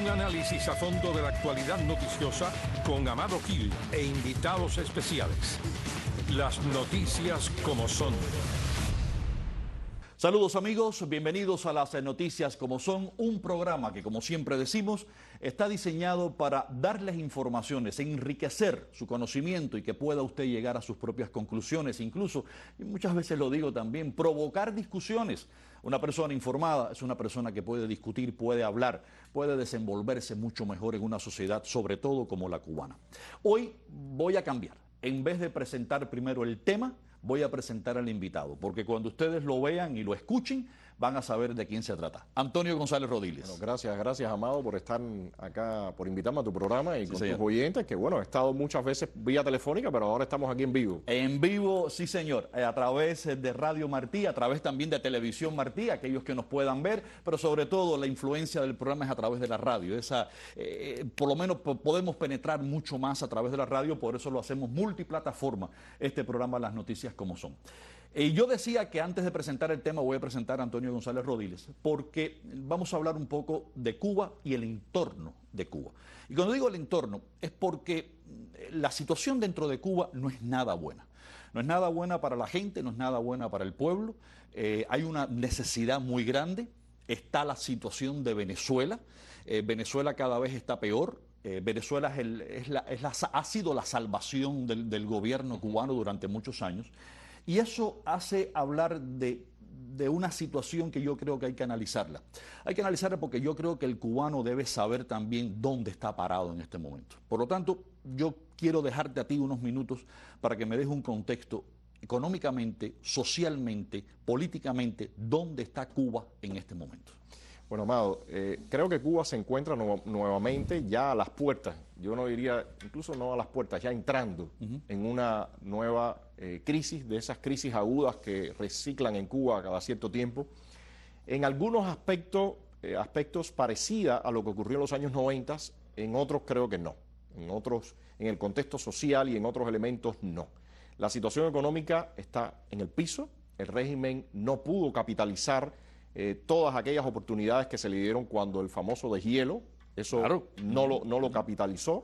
análisis a fondo de la actualidad noticiosa con Amado Gil e invitados especiales. Las noticias como son. Saludos amigos, bienvenidos a las noticias como son, un programa que como siempre decimos está diseñado para darles informaciones, enriquecer su conocimiento y que pueda usted llegar a sus propias conclusiones, incluso, y muchas veces lo digo también, provocar discusiones. Una persona informada es una persona que puede discutir, puede hablar, puede desenvolverse mucho mejor en una sociedad, sobre todo como la cubana. Hoy voy a cambiar, en vez de presentar primero el tema, voy a presentar al invitado, porque cuando ustedes lo vean y lo escuchen, van a saber de quién se trata. Antonio González Rodiles. Bueno, gracias Amado por estar acá, por invitarme a tu programa y sí, con señor. tus oyentes, que bueno, he estado muchas veces vía telefónica, pero ahora estamos aquí en vivo. En vivo, sí señor, a través de Radio Martí, a través también de Televisión Martí, aquellos que nos puedan ver, pero sobre todo la influencia del programa es a través de la radio. Por lo menos podemos penetrar mucho más a través de la radio, por eso lo hacemos multiplataforma, este programa Las Noticias como son. Yo decía que antes de presentar el tema voy a presentar a Antonio González Rodiles, porque vamos a hablar un poco de Cuba y el entorno de Cuba. Y cuando digo el entorno es porque la situación dentro de Cuba no es nada buena. No es nada buena para la gente, no es nada buena para el pueblo. Hay una necesidad muy grande. Está la situación de Venezuela. Venezuela cada vez está peor. Venezuela ha sido la salvación del gobierno cubano durante muchos años. Y eso hace hablar de una situación que yo creo que hay que analizarla. Hay que analizarla porque yo creo que el cubano debe saber también dónde está parado en este momento. Por lo tanto, yo quiero dejarte a ti unos minutos para que me des un contexto económicamente, socialmente, políticamente, dónde está Cuba en este momento. Bueno, Amado, creo que Cuba se encuentra nuevamente ya a las puertas, yo no diría, incluso no a las puertas, ya entrando en una nueva crisis, de esas crisis agudas que reciclan en Cuba cada cierto tiempo. En algunos aspectos parecida a lo que ocurrió en los años 90, en otros creo que no. En otros, en el contexto social y en otros elementos, no. La situación económica está en el piso, el régimen no pudo capitalizar todas aquellas oportunidades que se le dieron cuando el famoso deshielo, eso claro, no lo capitalizó.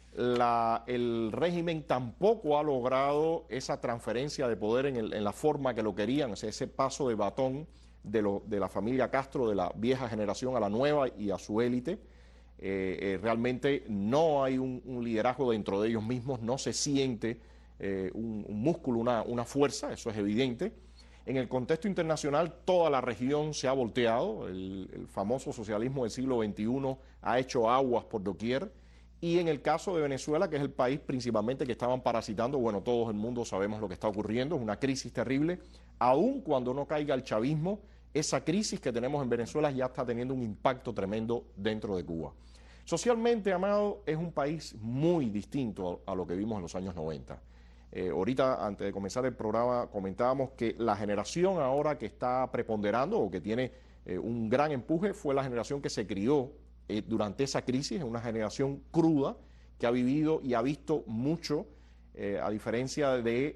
El régimen tampoco ha logrado esa transferencia de poder en la forma que lo querían, o sea, ese paso de batón de la familia Castro, de la vieja generación a la nueva y a su élite. Realmente no hay un liderazgo dentro de ellos mismos, no se siente un músculo, una fuerza, eso es evidente. En el contexto internacional, toda la región se ha volteado, el famoso socialismo del siglo XXI ha hecho aguas por doquier, y en el caso de Venezuela, que es el país principalmente que estaban parasitando, bueno, todo el mundo sabemos lo que está ocurriendo, es una crisis terrible, aun cuando no caiga el chavismo, esa crisis que tenemos en Venezuela ya está teniendo un impacto tremendo dentro de Cuba. Socialmente, Amado, es un país muy distinto a lo que vimos en los años 90. Ahorita, antes de comenzar el programa, comentábamos que la generación ahora que está preponderando o que tiene un gran empuje fue la generación que se crió durante esa crisis, una generación cruda que ha vivido y ha visto mucho, a diferencia de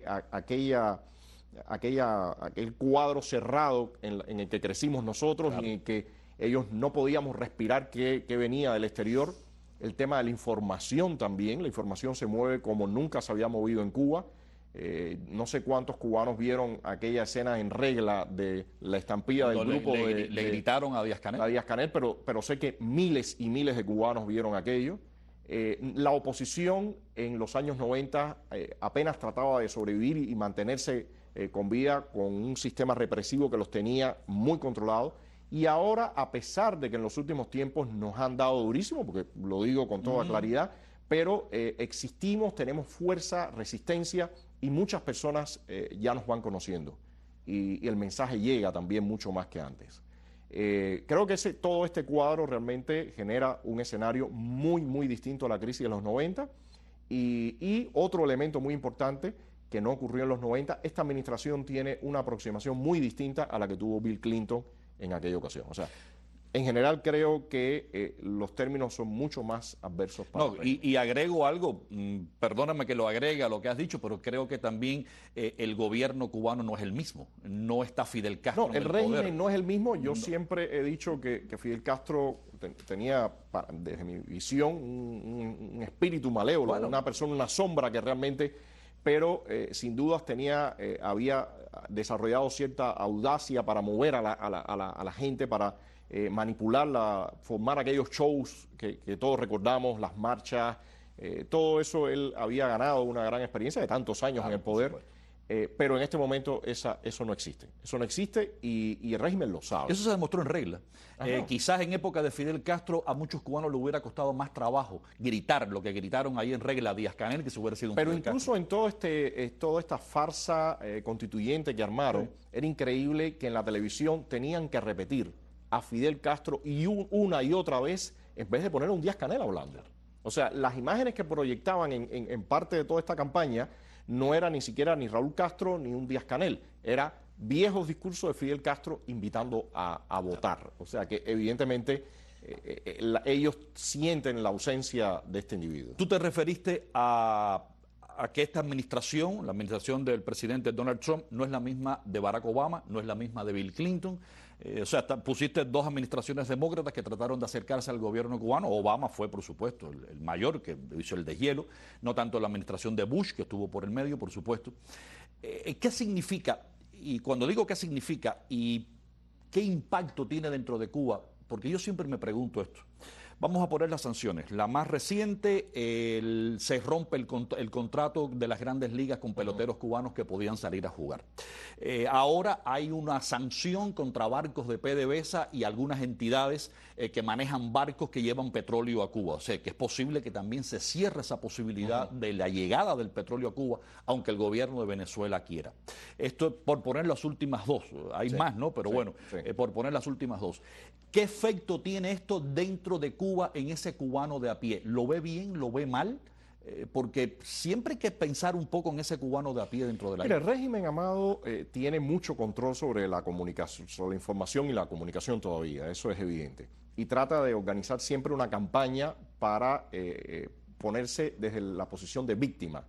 aquel cuadro cerrado en el que crecimos nosotros, claro, y en el que ellos no podíamos respirar que venía del exterior. El tema de la información también, la información se mueve como nunca se había movido en Cuba. No sé cuántos cubanos vieron aquella escena en regla de la estampida del grupo. Le gritaron a Díaz-Canel. A Díaz-Canel, pero sé que miles y miles de cubanos vieron aquello. La oposición en los años 90 apenas trataba de sobrevivir y mantenerse con vida con un sistema represivo que los tenía muy controlados. Y ahora, a pesar de que en los últimos tiempos nos han dado durísimo, porque lo digo con toda claridad, pero existimos, tenemos fuerza, resistencia y muchas personas ya nos van conociendo. Y el mensaje llega también mucho más que antes. Creo que todo este cuadro realmente genera un escenario muy, muy distinto a la crisis de los 90. Y otro elemento muy importante que no ocurrió en los 90, esta administración tiene una aproximación muy distinta a la que tuvo Bill Clinton en aquella ocasión. O sea, en general creo que los términos son mucho más adversos para el régimen. Y agrego algo, perdóname que lo agregue a lo que has dicho, pero creo que también el gobierno cubano no es el mismo, no está Fidel Castro No, en el el régimen poder. no es el mismo. Yo siempre he dicho que Fidel Castro tenía, desde mi visión, un espíritu malévolo, Bueno. una persona, una sombra que realmente, pero sin dudas había desarrollado cierta audacia para mover a la gente, para manipularla, formar aquellos shows que todos recordamos, las marchas, todo eso. Él había ganado una gran experiencia de tantos años en el poder. Pero en este momento eso no existe. Eso no existe y el régimen lo sabe. Eso se demostró en regla. Quizás en época de Fidel Castro a muchos cubanos le hubiera costado más trabajo gritar lo que gritaron ahí en regla a Díaz-Canel, que se hubiera sido un Pero Fidel incluso Castro. en toda esta farsa constituyente que armaron, era increíble que en la televisión tenían que repetir a Fidel Castro y una y otra vez en vez de poner a un Díaz-Canel hablando. O sea, las imágenes que proyectaban en parte de toda esta campaña no era ni siquiera ni Raúl Castro ni un Díaz-Canel, era viejos discursos de Fidel Castro invitando a votar. O sea que evidentemente ellos sienten la ausencia de este individuo. Tú te referiste a que esta administración, la administración del presidente Donald Trump, no es la misma de Barack Obama, no es la misma de Bill Clinton. O sea, pusiste dos administraciones demócratas que trataron de acercarse al gobierno cubano. Obama fue, por supuesto, el mayor, que hizo el deshielo, no tanto la administración de Bush, que estuvo por el medio, por supuesto. ¿Qué significa? Y cuando digo qué significa y qué impacto tiene dentro de Cuba, porque yo siempre me pregunto esto. Vamos a poner las sanciones. La más reciente, se rompe el contrato de las grandes ligas con peloteros cubanos que podían salir a jugar. Ahora hay una sanción contra barcos de PDVSA y algunas entidades que manejan barcos que llevan petróleo a Cuba. O sea, que es posible que también se cierre esa posibilidad de la llegada del petróleo a Cuba, aunque el gobierno de Venezuela quiera. Esto por poner las últimas dos. Hay más, ¿no? Pero bueno, por poner las últimas dos. ¿Qué efecto tiene esto dentro de Cuba en ese cubano de a pie? ¿Lo ve bien? ¿Lo ve mal? Porque siempre hay que pensar un poco en ese cubano de a pie dentro de la... Mira, el régimen, Amado, tiene mucho control sobre la comunicación, sobre la información y la comunicación todavía, eso es evidente. Y trata de organizar siempre una campaña para ponerse desde la posición de víctima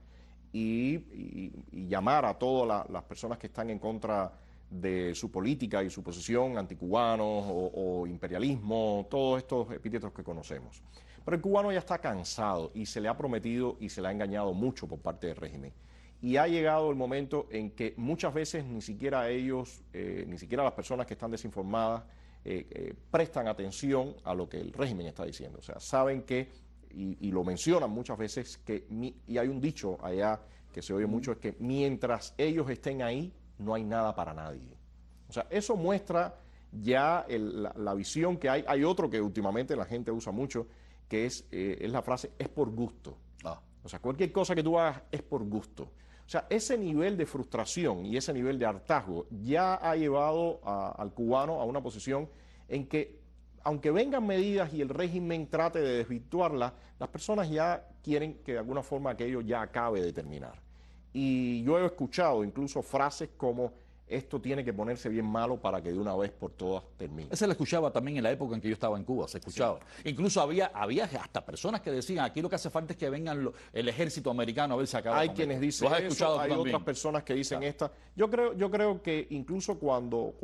y llamar a todas las personas que están en contra de su política y su posición, anticubanos o imperialismo, todos estos epítetos que conocemos. Pero el cubano ya está cansado y se le ha prometido y se le ha engañado mucho por parte del régimen. Y ha llegado el momento en que muchas veces ni siquiera ellos, ni siquiera las personas que están desinformadas, prestan atención a lo que el régimen está diciendo. O sea, saben que, y lo mencionan muchas veces, y hay un dicho allá que se oye mucho, es que mientras ellos estén ahí, no hay nada para nadie. O sea, eso muestra ya la visión que hay. Hay otro que últimamente la gente usa mucho, que es la frase, es por gusto. O sea, cualquier cosa que tú hagas es por gusto. O sea, ese nivel de frustración y ese nivel de hartazgo ya ha llevado al cubano a una posición en que, aunque vengan medidas y el régimen trate de desvirtuarlas, las personas ya quieren que de alguna forma aquello ya acabe de terminar. Y yo he escuchado incluso frases como esto tiene que ponerse bien malo para que de una vez por todas termine. Esa la escuchaba también en la época en que yo estaba en Cuba, se escuchaba. Sí. Incluso había hasta personas que decían, aquí lo que hace falta es que vengan el ejército americano a ver si acaba. Hay quienes dicen eso, hay otras personas que dicen esta. Yo creo que incluso cuando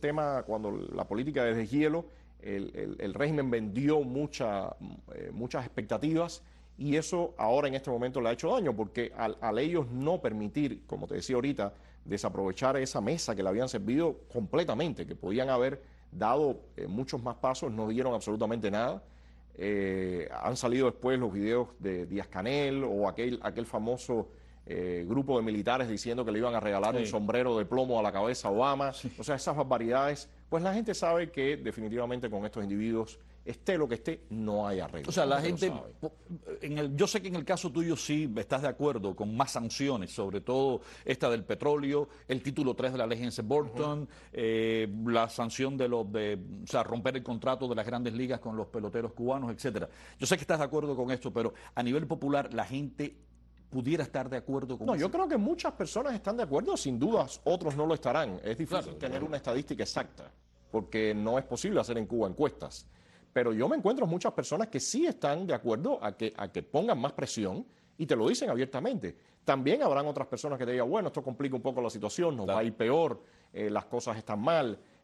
la política de deshielo, el régimen vendió muchas expectativas. Y eso ahora en este momento le ha hecho daño, porque al ellos no permitir, como te decía ahorita, desaprovechar esa mesa que le habían servido completamente, que podían haber dado muchos más pasos, no dieron absolutamente nada. Han salido después los videos de Díaz-Canel o aquel famoso grupo de militares diciendo que le iban a regalar un sombrero de plomo a la cabeza a Obama. O sea, esas barbaridades. Pues la gente sabe que definitivamente con estos individuos, esté lo que esté, no hay arreglo. O sea, la gente, yo sé que en el caso tuyo sí estás de acuerdo con más sanciones, sobre todo esta del petróleo, el título 3 de la ley Helms-Burton, la sanción o sea, romper el contrato de las grandes ligas con los peloteros cubanos, etcétera. Yo sé que estás de acuerdo con esto, pero a nivel popular la gente pudiera estar de acuerdo con eso. No, yo creo que muchas personas están de acuerdo, sin dudas otros no lo estarán. Es difícil tener una estadística exacta, porque no es posible hacer en Cuba encuestas. Pero yo me encuentro muchas personas que sí están de acuerdo a que pongan más presión y te lo dicen abiertamente. También habrán otras personas que te digan, bueno, esto complica un poco la situación, nos va a ir peor, las cosas están mal.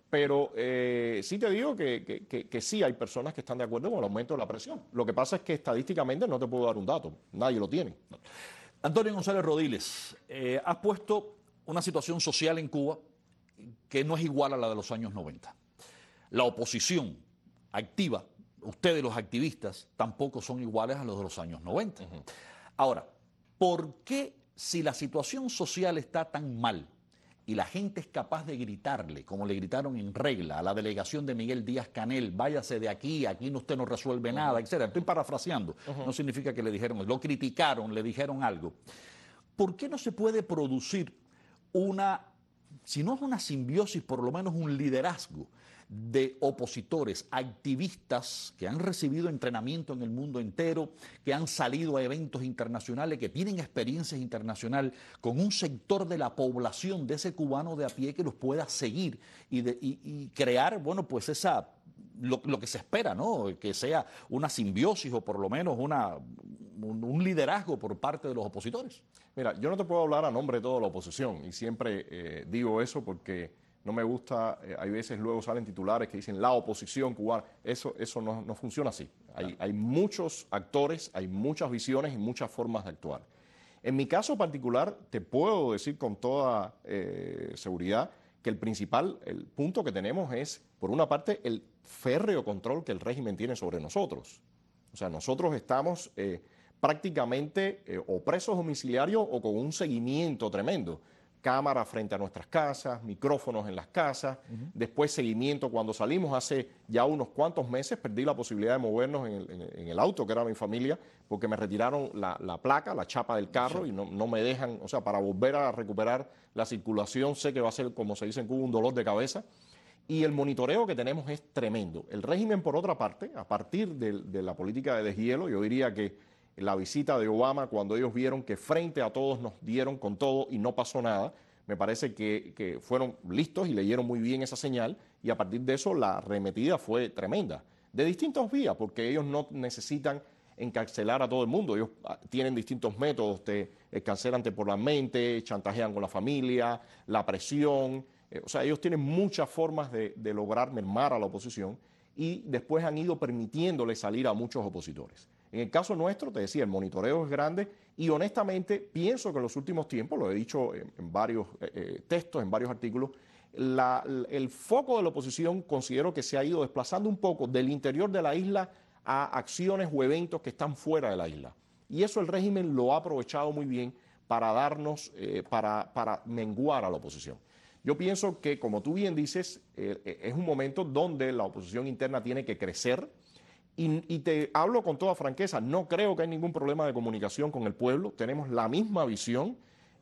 Pero sí te digo que sí hay personas que están de acuerdo con el aumento de la presión. Lo que pasa es que estadísticamente no te puedo dar un dato, nadie lo tiene. Antonio González Rodiles, has puesto una situación social en Cuba que no es igual a la de los años 90. La oposición activa, ustedes los activistas, tampoco son iguales a los de los años 90. Ahora, ¿por qué si la situación social está tan mal y la gente es capaz de gritarle, como le gritaron en Regla a la delegación de Miguel Díaz-Canel, váyase de aquí, aquí usted no resuelve nada, etcétera? Estoy parafraseando, no significa que le dijeron, lo criticaron, le dijeron algo. ¿Por qué no se puede producir una, si no es una simbiosis, por lo menos un liderazgo de opositores, activistas que han recibido entrenamiento en el mundo entero, que han salido a eventos internacionales, que tienen experiencias internacionales, con un sector de la población de ese cubano de a pie que los pueda seguir y crear, bueno, pues lo que se espera, ¿no? Que sea una simbiosis o por lo menos un liderazgo por parte de los opositores? Mira, yo no te puedo hablar a nombre de toda la oposición y siempre digo eso porque no me gusta, hay veces luego salen titulares que dicen la oposición cubana. Eso no funciona así. Hay muchos actores, hay muchas visiones y muchas formas de actuar. En mi caso particular, te puedo decir con toda seguridad que el punto que tenemos es, por una parte, el férreo control que el régimen tiene sobre nosotros. O sea, nosotros estamos prácticamente o presos domiciliarios o con un seguimiento tremendo. Cámara frente a nuestras casas, micrófonos en las casas, después seguimiento cuando salimos. Hace ya unos cuantos meses perdí la posibilidad de movernos en el auto, que era mi familia, porque me retiraron la placa, la chapa del carro y no me dejan, o sea, para volver a recuperar la circulación sé que va a ser, como se dice en Cuba, un dolor de cabeza. Y el monitoreo que tenemos es tremendo. El régimen, por otra parte, a partir de la política de deshielo, yo diría que la visita de Obama, cuando ellos vieron que frente a todos nos dieron con todo y no pasó nada, me parece que fueron listos y leyeron muy bien esa señal y a partir de eso la arremetida fue tremenda. De distintas vías, porque ellos no necesitan encarcelar a todo el mundo. Ellos tienen distintos métodos, te encarcelan temporalmente, chantajean con la familia, la presión. O sea, ellos tienen muchas formas de lograr mermar a la oposición y después han ido permitiéndole salir a muchos opositores. En el caso nuestro, te decía, el monitoreo es grande y honestamente pienso que en los últimos tiempos, lo he dicho en varios textos, en varios artículos, el foco de la oposición considero que se ha ido desplazando un poco del interior de la isla a acciones o eventos que están fuera de la isla. Y eso el régimen lo ha aprovechado muy bien para darnos, para menguar a la oposición. Yo pienso que, como tú bien dices, es un momento donde la oposición interna tiene que crecer. Y te hablo con toda franqueza, no creo que hay ningún problema de comunicación con el pueblo, tenemos la misma visión.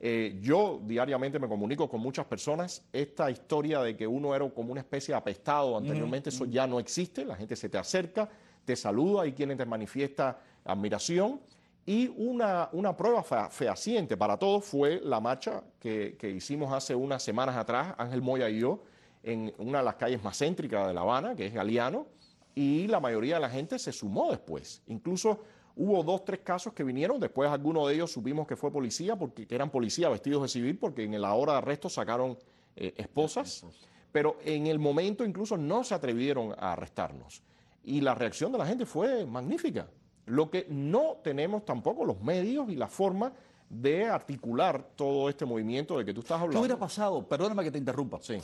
Yo diariamente me comunico con muchas personas. Esta historia de que uno era como una especie de apestado anteriormente, eso ya no existe. La gente se te acerca, te saluda, hay quienes te manifiesta admiración. Y una prueba fehaciente para todos fue la marcha que hicimos hace unas semanas atrás, Ángel Moya y yo, en una de las calles más céntricas de La Habana, que es Galeano. Y la mayoría de la gente se sumó después. Incluso hubo 2 o 3 casos que vinieron. Después alguno de ellos supimos que fue policía, porque que eran policías vestidos de civil, porque en la hora de arresto sacaron esposas. Pero en el momento incluso no se atrevieron a arrestarnos. Y la reacción de la gente fue magnífica. Lo que no tenemos tampoco los medios y la forma de articular todo este movimiento de que tú estás hablando. ¿Qué hubiera pasado? Perdóname que te interrumpa. Sí.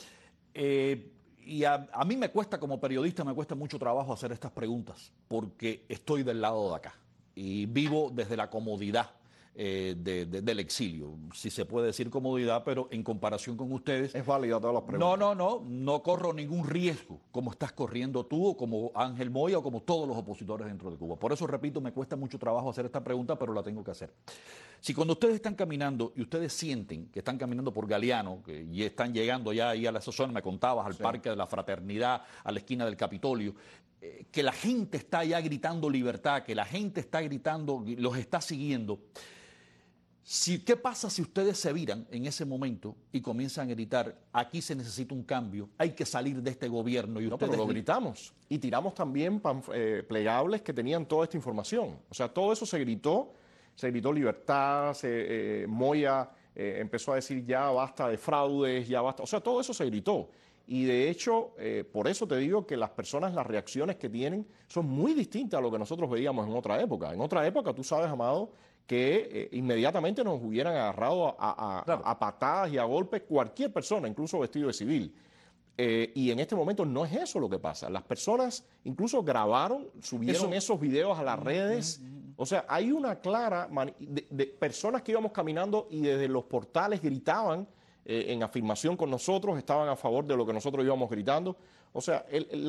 Y a mí me cuesta, como periodista, me cuesta mucho trabajo hacer estas preguntas, porque estoy del lado de acá y vivo desde la comodidad del exilio, si se puede decir comodidad, pero en comparación con ustedes... Es válida todas las preguntas. No corro ningún riesgo, como estás corriendo tú, o como Ángel Moya, o como todos los opositores dentro de Cuba. Por eso, repito, me cuesta mucho trabajo hacer esta pregunta, pero la tengo que hacer. Si cuando ustedes están caminando y ustedes sienten que están caminando por Galeano, y están llegando ya ahí a la zona, me contabas, al Parque de la Fraternidad, a la esquina del Capitolio, que la gente está ya gritando libertad, que la gente está gritando, los está siguiendo... ¿Qué pasa si ustedes se viran en ese momento y comienzan a gritar, aquí se necesita un cambio, hay que salir de este gobierno? Y ustedes pero lo gritamos y tiramos también plegables que tenían toda esta información. O sea, todo eso se gritó libertad, Moya empezó a decir ya basta de fraudes, ya basta. O sea, todo eso se gritó. Y de hecho, por eso te digo que las personas, las reacciones que tienen son muy distintas a lo que nosotros veíamos en otra época. En otra época, tú sabes, Amado, que inmediatamente nos hubieran agarrado a patadas y a golpes cualquier persona, incluso vestido de civil. Y en este momento no es eso lo que pasa. Las personas incluso grabaron, subieron esos videos a las redes. O sea, hay una clara de personas que íbamos caminando y desde los portales gritaban en afirmación con nosotros, estaban a favor de lo que nosotros íbamos gritando. O sea,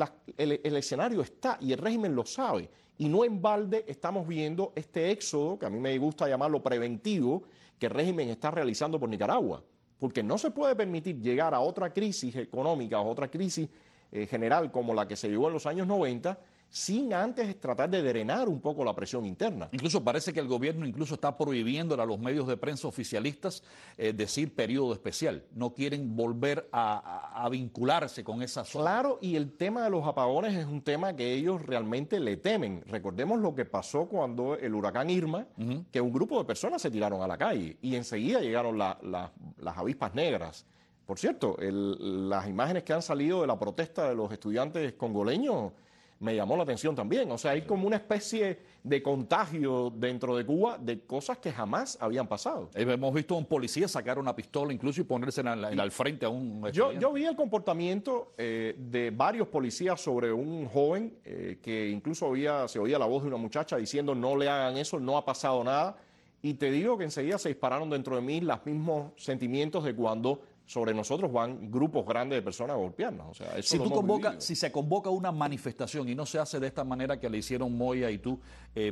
el escenario está y el régimen lo sabe. Y no en balde estamos viendo este éxodo, que a mí me gusta llamarlo preventivo, que el régimen está realizando por Nicaragua. Porque no se puede permitir llegar a otra crisis económica o otra crisis general como la que se llevó en los años 90 sin antes tratar de drenar un poco la presión interna. Incluso parece que el gobierno incluso está prohibiéndole a los medios de prensa oficialistas decir periodo especial. No quieren volver a vincularse con esa zona. Claro, y el tema de los apagones es un tema que ellos realmente le temen. Recordemos lo que pasó cuando el huracán Irma, que un grupo de personas se tiraron a la calle y enseguida llegaron las avispas negras. Por cierto, las imágenes que han salido de la protesta de los estudiantes congoleños me llamó la atención también. O sea, hay como una especie de contagio dentro de Cuba de cosas que jamás habían pasado. Hemos visto a un policía sacar una pistola incluso y ponerse al frente a un estudiante. Yo vi el comportamiento de varios policías sobre un joven que incluso se oía la voz de una muchacha diciendo no le hagan eso, no ha pasado nada. Y te digo que enseguida se dispararon dentro de mí los mismos sentimientos de cuando sobre nosotros van grupos grandes de personas a golpearnos. O sea, eso si se convoca una manifestación y no se hace de esta manera que le hicieron Moya y tú,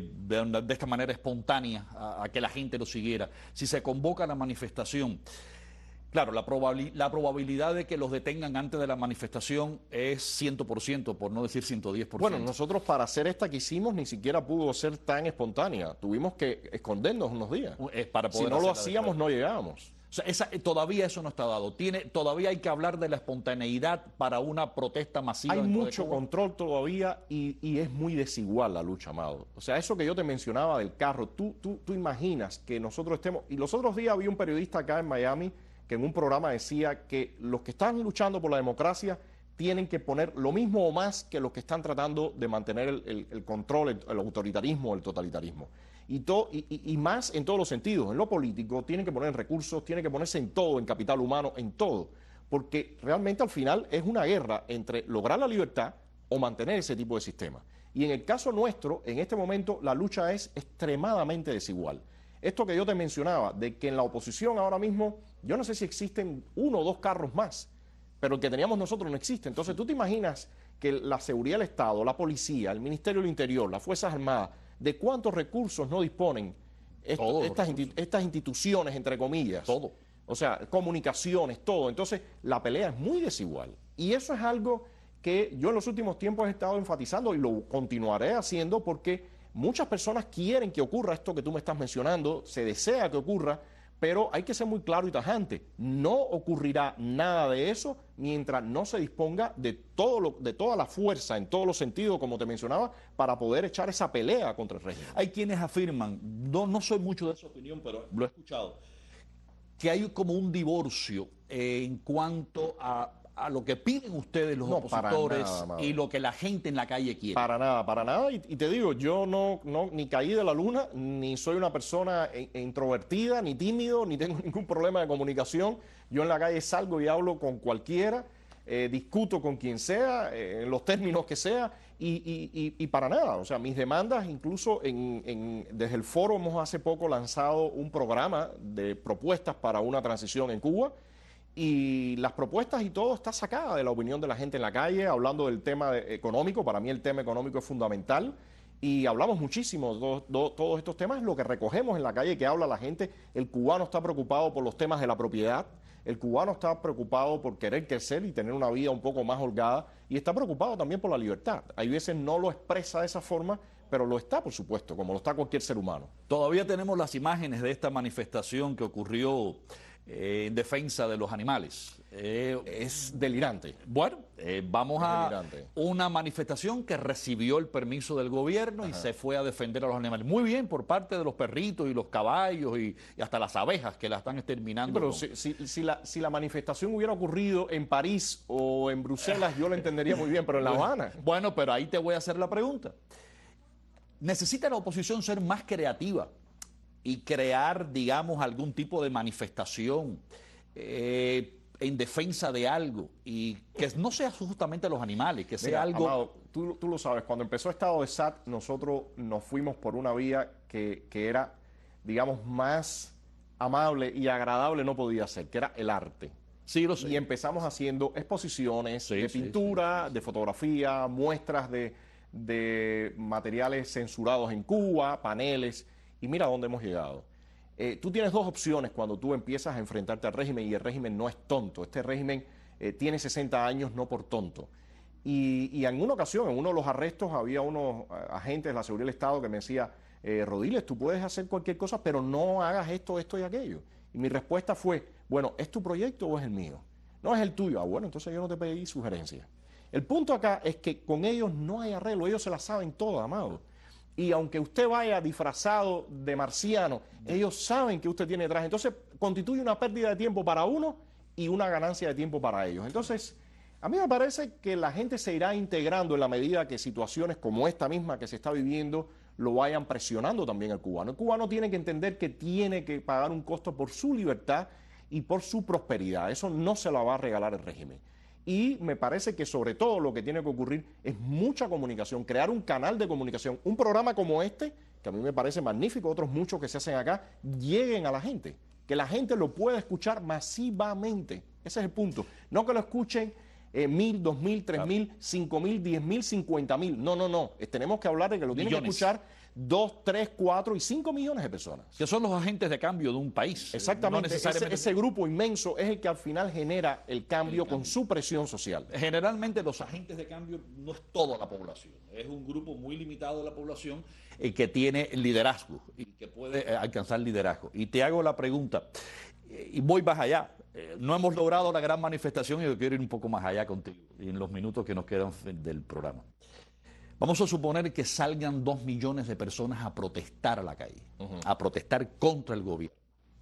de esta manera espontánea, a que la gente lo siguiera, si se convoca la manifestación, claro, la probabilidad de que los detengan antes de la manifestación es 100%, por no decir 110%. Bueno, nosotros para hacer esta que hicimos ni siquiera pudo ser tan espontánea. Tuvimos que escondernos unos días. Si no lo hacíamos, no llegábamos. O sea, todavía eso no está dado. Todavía hay que hablar de la espontaneidad para una protesta masiva. Hay mucho control todavía y es muy desigual la lucha, Amado. O sea, eso que yo te mencionaba del carro, tú imaginas que nosotros estemos... Y los otros días había un periodista acá en Miami que en un programa decía que los que están luchando por la democracia tienen que poner lo mismo o más que los que están tratando de mantener el control, el autoritarismo, el totalitarismo. Y más en todos los sentidos. En lo político tienen que poner recursos, tienen que ponerse en todo, en capital humano, en todo. Porque realmente al final es una guerra entre lograr la libertad o mantener ese tipo de sistema. Y en el caso nuestro, en este momento, la lucha es extremadamente desigual. Esto que yo te mencionaba, de que en la oposición ahora mismo, yo no sé si existen 1 o 2 carros más, pero el que teníamos nosotros no existe. Entonces tú te imaginas que la seguridad del Estado, la policía, el Ministerio del Interior, las Fuerzas Armadas, ¿de cuántos recursos no disponen estas instituciones, entre comillas? Todo. O sea, comunicaciones, todo. Entonces, la pelea es muy desigual. Y eso es algo que yo en los últimos tiempos he estado enfatizando y lo continuaré haciendo porque muchas personas quieren que ocurra esto que tú me estás mencionando, se desea que ocurra, pero hay que ser muy claro y tajante. No ocurrirá nada de eso mientras no se disponga de toda la fuerza, en todos los sentidos, como te mencionaba, para poder echar esa pelea contra el régimen. Hay quienes afirman, no soy mucho de esa opinión, pero lo he escuchado, que hay como un divorcio en cuanto a lo que piden ustedes los opositores y lo que la gente en la calle quiere. Para nada. Y te digo, yo ni caí de la luna, ni soy una persona introvertida, ni tímido, ni tengo ningún problema de comunicación. Yo en la calle salgo y hablo con cualquiera, discuto con quien sea, en los términos que sea, y para nada. O sea, mis demandas, incluso desde el foro hemos hace poco lanzado un programa de propuestas para una transición en Cuba. Y las propuestas y todo está sacada de la opinión de la gente en la calle, hablando del tema económico. Para mí el tema económico es fundamental y hablamos muchísimo de todos estos temas, lo que recogemos en la calle, que habla la gente. El cubano está preocupado por los temas de la propiedad, el cubano está preocupado por querer crecer y tener una vida un poco más holgada y está preocupado también por la libertad. Hay veces no lo expresa de esa forma, pero lo está, por supuesto, como lo está cualquier ser humano. Todavía tenemos las imágenes de esta manifestación que ocurrió en defensa de los animales. Es delirante. Bueno, vamos a delirante. una manifestación que recibió el permiso del gobierno y se fue a defender a los animales. Muy bien por parte de los perritos y los caballos y hasta las abejas que la están exterminando. Sí, pero si la manifestación hubiera ocurrido en París o en Bruselas, yo lo entendería muy bien, pero en La Habana. Bueno, pero ahí te voy a hacer la pregunta. ¿Necesita la oposición ser más creativa y crear, digamos, algún tipo de manifestación en defensa de algo y que no sea justamente los animales, que sea Mira, algo... Amado, tú lo sabes, cuando empezó el estado de SAT, nosotros nos fuimos por una vía que era, digamos, más amable y agradable no podía ser, que era el arte. Sí, lo sé. Y empezamos haciendo exposiciones de pintura, de fotografía, muestras de materiales censurados en Cuba, paneles, y mira dónde hemos llegado. Tú tienes dos opciones cuando tú empiezas a enfrentarte al régimen, y el régimen no es tonto. Este régimen tiene 60 años no por tonto. Y en una ocasión, en uno de los arrestos, había unos agentes de la seguridad del Estado que me decía, Rodiles, tú puedes hacer cualquier cosa, pero no hagas esto, esto y aquello. Y mi respuesta fue, bueno, ¿es tu proyecto o es el mío? No, es el tuyo. Ah, bueno, entonces yo no te pedí sugerencias. El punto acá es que con ellos no hay arreglo, ellos se la saben todas, Amado. Y aunque usted vaya disfrazado de marciano, ellos saben que usted tiene traje. Entonces, constituye una pérdida de tiempo para uno y una ganancia de tiempo para ellos. Entonces, a mí me parece que la gente se irá integrando en la medida que situaciones como esta misma que se está viviendo lo vayan presionando también al cubano. El cubano tiene que entender que tiene que pagar un costo por su libertad y por su prosperidad. Eso no se la va a regalar el régimen. Y me parece que sobre todo lo que tiene que ocurrir es mucha comunicación, crear un canal de comunicación, un programa como este, que a mí me parece magnífico, otros muchos que se hacen acá, lleguen a la gente, que la gente lo pueda escuchar masivamente. Ese es el punto. No que lo escuchen 1.000, 2.000, 3.000, 5.000, 10.000, 50.000. No, no, no. Tenemos que hablar de que lo tienen que escuchar 2, 3, 4 y 5 millones de personas. Que son los agentes de cambio de un país. Exactamente. No necesariamente... ese grupo inmenso es el que al final genera el cambio con su presión social. Generalmente los agentes de cambio no es toda la población. Es un grupo muy limitado de la población que tiene liderazgo y que puede alcanzar liderazgo. Y te hago la pregunta, y voy más allá. No hemos logrado la gran manifestación y yo quiero ir un poco más allá contigo en los minutos que nos quedan del programa. Vamos a suponer que salgan 2 millones de personas a protestar a la calle, a protestar contra el gobierno.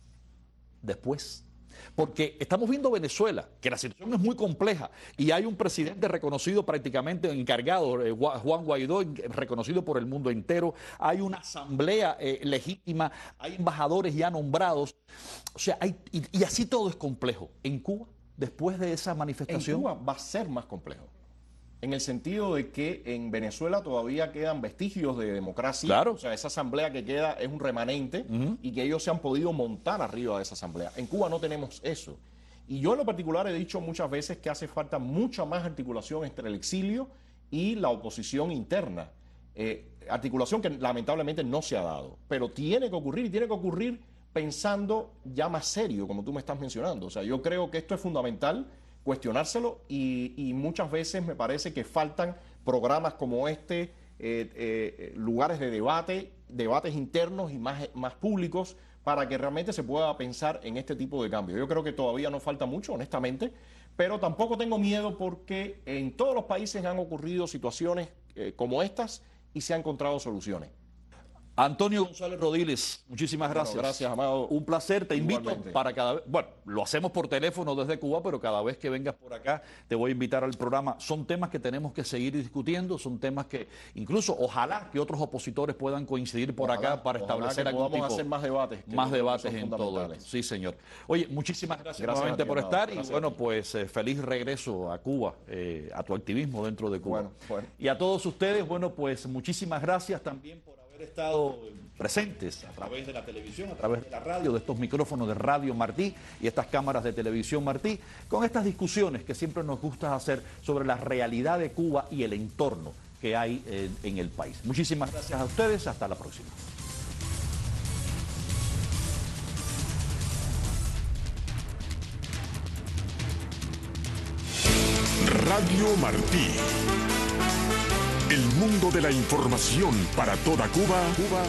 Después, porque estamos viendo Venezuela, que la situación es muy compleja y hay un presidente reconocido prácticamente encargado, Juan Guaidó, reconocido por el mundo entero, hay una asamblea legítima, hay embajadores ya nombrados, o sea, y así todo es complejo. En Cuba, después de esa manifestación... En Cuba va a ser más complejo. En el sentido de que en Venezuela todavía quedan vestigios de democracia. Claro. O sea, esa asamblea que queda es un remanente y que ellos se han podido montar arriba de esa asamblea. En Cuba no tenemos eso. Y yo en lo particular he dicho muchas veces que hace falta mucha más articulación entre el exilio y la oposición interna. Articulación que lamentablemente no se ha dado. Pero tiene que ocurrir y tiene que ocurrir pensando ya más serio, como tú me estás mencionando. O sea, yo creo que esto es fundamental cuestionárselo y muchas veces me parece que faltan programas como este, lugares de debate, debates internos y más públicos para que realmente se pueda pensar en este tipo de cambios. Yo creo que todavía nos falta mucho, honestamente, pero tampoco tengo miedo porque en todos los países han ocurrido situaciones como estas y se han encontrado soluciones. Antonio González Rodiles, muchísimas gracias. Bueno, gracias, Amado. Un placer, te invito Igualmente. para cada vez, bueno, lo hacemos por teléfono desde Cuba, pero cada vez que vengas por acá te voy a invitar al programa. Son temas que tenemos que seguir discutiendo, son temas que incluso ojalá que otros opositores puedan coincidir por acá para establecer algún tipo... hacer más debates. Más debates en todo esto. Sí, señor. Oye, muchísimas gracias nuevamente por estar y bueno, pues feliz regreso a Cuba, a tu activismo dentro de Cuba. Bueno. Y a todos ustedes, bueno, pues muchísimas gracias también por haber estado presentes a través de la televisión, a través de la radio, de estos micrófonos de Radio Martí y estas cámaras de televisión Martí, con estas discusiones que siempre nos gusta hacer sobre la realidad de Cuba y el entorno que hay en el país. Muchísimas gracias a ustedes, hasta la próxima. Radio Martí. El mundo de la información para toda Cuba